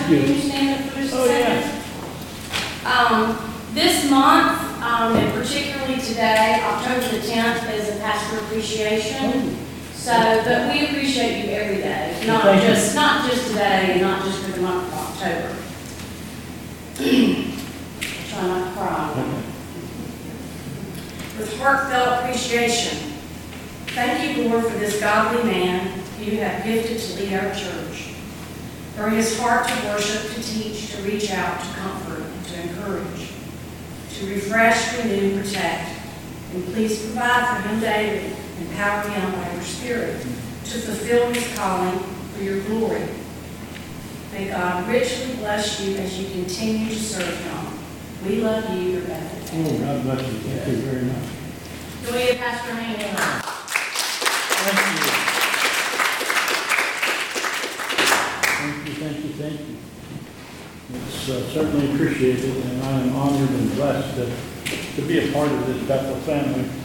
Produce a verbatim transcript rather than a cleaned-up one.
you. Can you stand up for just a Oh, yeah. second? Um, this month, um, and particularly today, October the tenth, is a pastor appreciation. So, but we appreciate you every day, not Thank you. just, not just today, and not just for the month of October. Try not to cry. Okay. With heartfelt appreciation, thank you, Lord, for this godly man you have gifted to lead our church. For his heart to worship, to teach, to reach out, to comfort, and to encourage, to refresh, renew, protect, and please provide for him daily, empower him by your Spirit to fulfill his calling for your glory. May God richly bless you as you continue to serve him. We love you, Rebecca. Oh, God bless you. Thank you very much. Go ahead, Pastor Haney. Thank you. Thank you, thank you, thank you. It's uh, certainly appreciated, and I am honored and blessed to, to be a part of this Bethel family.